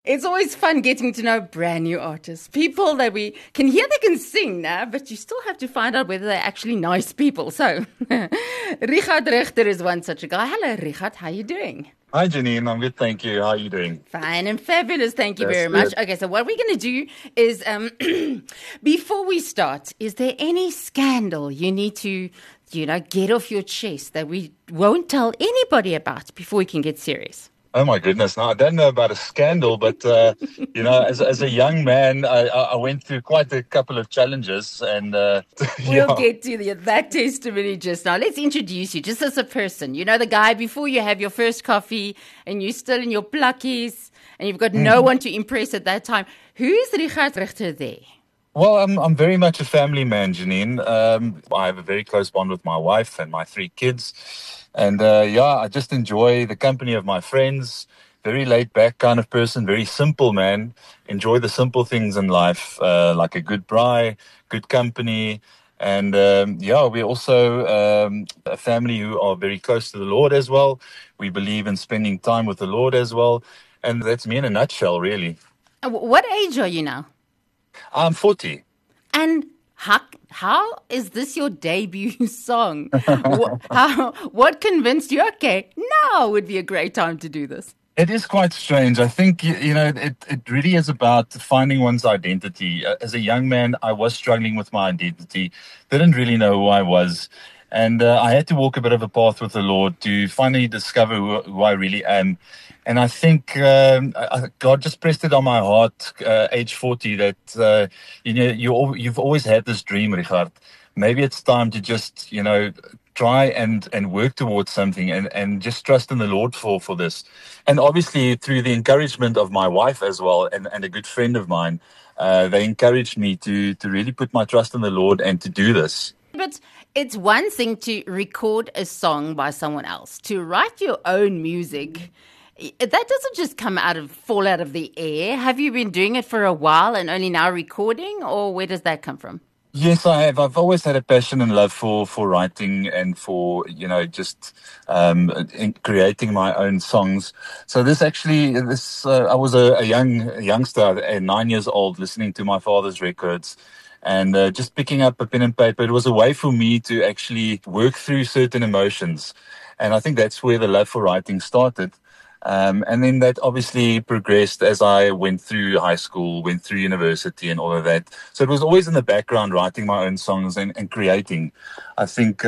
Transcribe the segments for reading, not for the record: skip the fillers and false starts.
It's always fun getting to know brand new artists, people that we can hear they can sing now, but you still have to find out whether they're actually nice people. So, Richard Richter is one such a guy. Hello, Richard. How are you doing? Hi, Janine. I'm good, thank you. How are you doing? Fine and fabulous. Thank you That's very much. good. Okay, so what we're going to do is, before we start, is there any scandal you need to, get off your chest that we won't tell anybody about before we can get serious? Oh my goodness! Now I don't know about a scandal, but as a young man, I went through quite a couple of challenges, and We'll yeah. get to that testimony just now. Let's introduce you just as a person. You know, the guy before you have your first coffee and you're still in your plakkies and you've got no one to impress at that time. Who's Richard Richter there? Well, I'm very much a family man, Janine. I have a very close bond with my wife and my three kids, and I just enjoy the company of my friends. Very laid back kind of person, very simple man. Enjoy the simple things in life, like a good braai, good company. And we're also a family who are very close to the Lord as well. We believe in spending time with the Lord as well. And that's me in a nutshell, really. What age are you now? I'm 40. And how is this your debut song? What convinced you? Okay, now would be a great time to do this. It is quite strange. I think, it really is about finding one's identity. As a young man, I was struggling with my identity, didn't really know who I was. And I had to walk a bit of a path with the Lord to finally discover who I really am. And I think God just pressed it on my heart, age 40, that, you've always had this dream, Richard. Maybe it's time to just, try and work towards something and just trust in the Lord for this. And obviously through the encouragement of my wife as well and a good friend of mine, they encouraged me to really put my trust in the Lord and to do this. But it's one thing to record a song by someone else, to write your own music. That doesn't just fall out of the air. Have you been doing it for a while and only now recording, or where does that come from? Yes, I have. I've always had a passion and love for writing and for, in creating my own songs. So I was a youngster at 9 years old listening to my father's records and just picking up a pen and paper. It was a way for me to actually work through certain emotions. And I think that's where the love for writing started. And then that obviously progressed as I went through high school, went through university and all of that. So it was always in the background, writing my own songs and creating. I think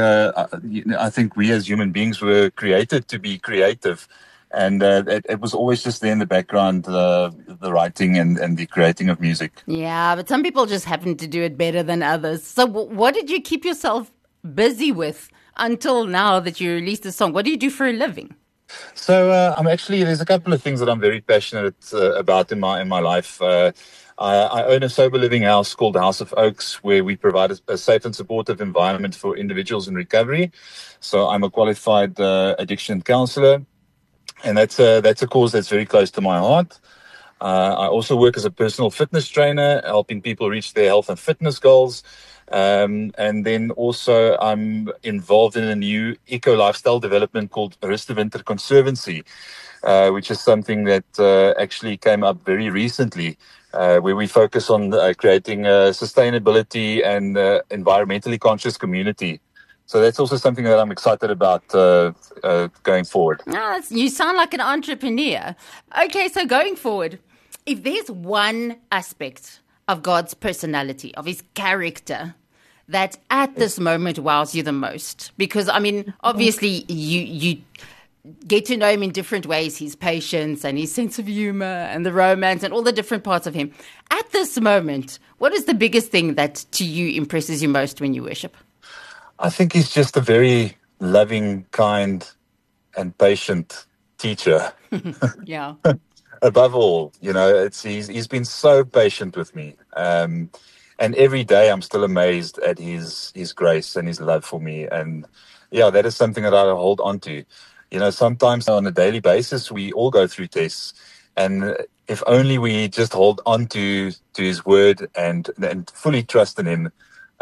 we as human beings were created to be creative. And it was always just there in the background, the writing and the creating of music. Yeah, but some people just happen to do it better than others. So what did you keep yourself busy with until now that you released the song? What do you do for a living? So there's a couple of things that I'm very passionate about in my life. I own a sober living house called the House of Oaks, where we provide a safe and supportive environment for individuals in recovery. So I'm a qualified addiction counselor, and that's a cause that's very close to my heart. I also work as a personal fitness trainer, helping people reach their health and fitness goals. And then also I'm involved in a new eco lifestyle development called Rust Winter Conservancy, which is something that actually came up very recently, where we focus on creating sustainability and environmentally conscious community. So that's also something that I'm excited about going forward. You sound like an entrepreneur. Okay, so going forward, if there's one aspect of God's personality, of his character, that at this moment wows you the most, because obviously you get to know him in different ways, his patience and his sense of humor and the romance and all the different parts of him. At this moment, what is the biggest thing that to you impresses you most when you worship? I think he's just a very loving, kind and patient teacher. Yeah. Above all, he's been so patient with me. And every day I'm still amazed at his grace and his love for me. And yeah, that is something that I hold on to. Sometimes on a daily basis, we all go through tests. And if only we just hold on to his word and fully trust in him,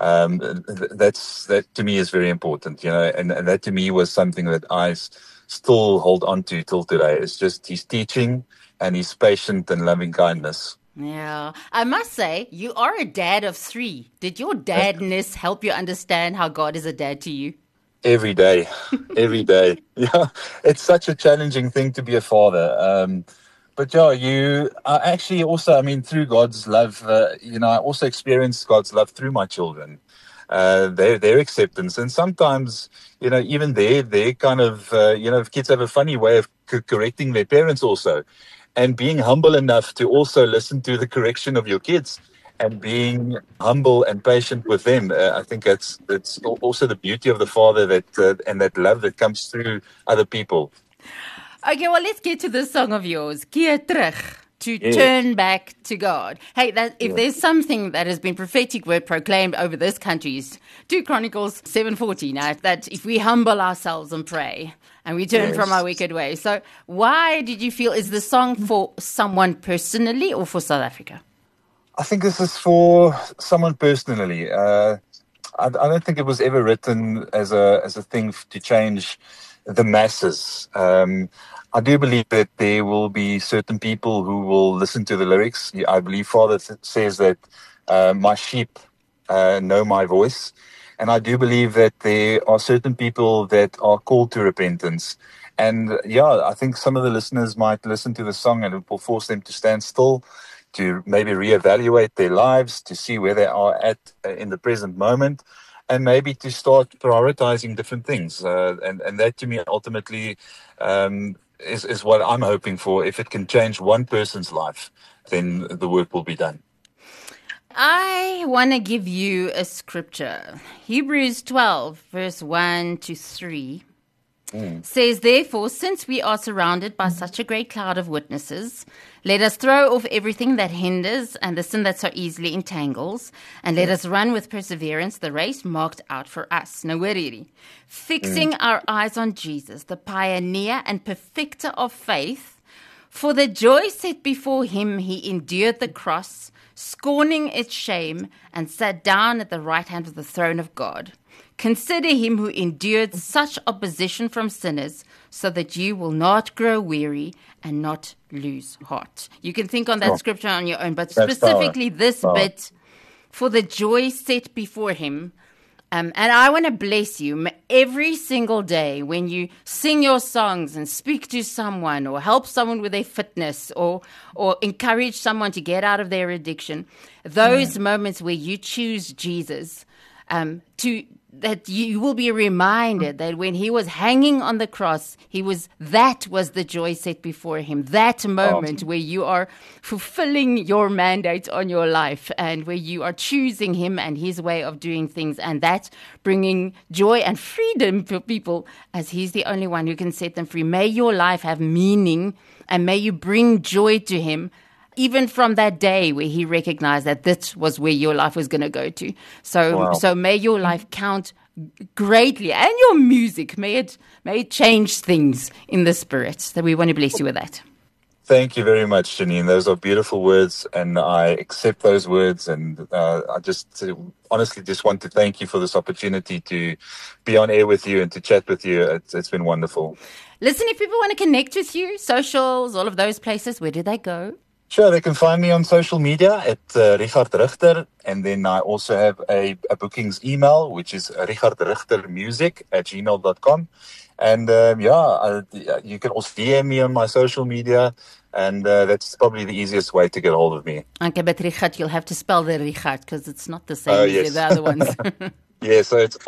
that to me is very important, and that to me was something that I still hold on to till today. It's just his teaching and His patient and loving kindness. Yeah, I must say, you are a dad of 3. Did your dadness help you understand how God is a dad to you? Every day, every day. Yeah, it's such a challenging thing to be a father. But yeah, you are actually also, I mean, through God's love, I also experienced God's love through my children, their acceptance. And sometimes, even their kind of, kids have a funny way of correcting their parents also. And being humble enough to also listen to the correction of your kids and being humble and patient with them. I think that's also the beauty of the Father and that love that comes through other people. Okay, well, let's get to this song of yours, Keer Terug, to Yes. turn back to God. Hey, if Yes. there's something that has been prophetic word proclaimed over this country is 2 Chronicles 7:14, that if we humble ourselves and pray and we turn Yes. from our wicked ways. So why did you feel, is the song for someone personally or for South Africa? I think this is for someone personally. I don't think it was ever written as a thing to change the masses. I do believe that there will be certain people who will listen to the lyrics. I believe Father says that my sheep know my voice. And I do believe that there are certain people that are called to repentance. And yeah, I think some of the listeners might listen to the song and it will force them to stand still, to maybe reevaluate their lives, to see where they are at in the present moment, and maybe to start prioritizing different things. And that to me ultimately is what I'm hoping for. If it can change one person's life, then the work will be done. I want to give you a scripture. Hebrews 12, verse 1 to 3 says, therefore, since we are surrounded by such a great cloud of witnesses, let us throw off everything that hinders and the sin that so easily entangles, and let us run with perseverance the race marked out for us. Nou hoor hierdie. Fixing our eyes on Jesus, the pioneer and perfecter of faith, for the joy set before him, he endured the cross, scorning its shame, and sat down at the right hand of the throne of God. Consider him who endured such opposition from sinners, so that you will not grow weary and not lose heart. You can think on that scripture on your own, but That's specifically power. this Power. bit, for the joy set before him. And I want to bless you every single day when you sing your songs and speak to someone or help someone with their fitness or encourage someone to get out of their addiction. Those moments where you choose Jesus, that you will be reminded that when he was hanging on the cross, that was the joy set before him. That moment where you are fulfilling your mandate on your life and where you are choosing him and his way of doing things, and that bringing joy and freedom for people, as he's the only one who can set them free. May your life have meaning and may you bring joy to him, even from that day where he recognized that this was where your life was going to go to. So may your life count greatly, and your music, may it change things in the spirit. So we want to bless you with that. Thank you very much, Janine. Those are beautiful words, and I accept those words. And I just honestly just want to thank you for this opportunity to be on air with you and to chat with you. It's been wonderful. Listen, if people want to connect with you, socials, all of those places, where do they go? Sure, they can find me on social media at Richard Richter, and then I also have a bookings email, which is richardrichtermusic@gmail.com. And you can also DM me on my social media, and that's probably the easiest way to get hold of me. Okay, but Richard, you'll have to spell the Richard because it's not the same as the other ones. Yeah, so it's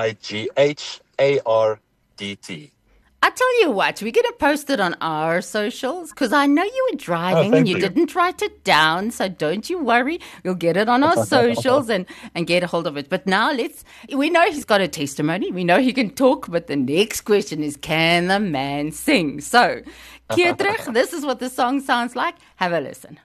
RIGHARDT. I tell you what, we're going to post it on our socials because I know you were driving and you didn't write it down, so don't you worry. We'll get it on our socials and get a hold of it. But now we know he's got a testimony. We know he can talk, but the next question is, can the man sing? So, Keer Terug, this is what the song sounds like. Have a listen.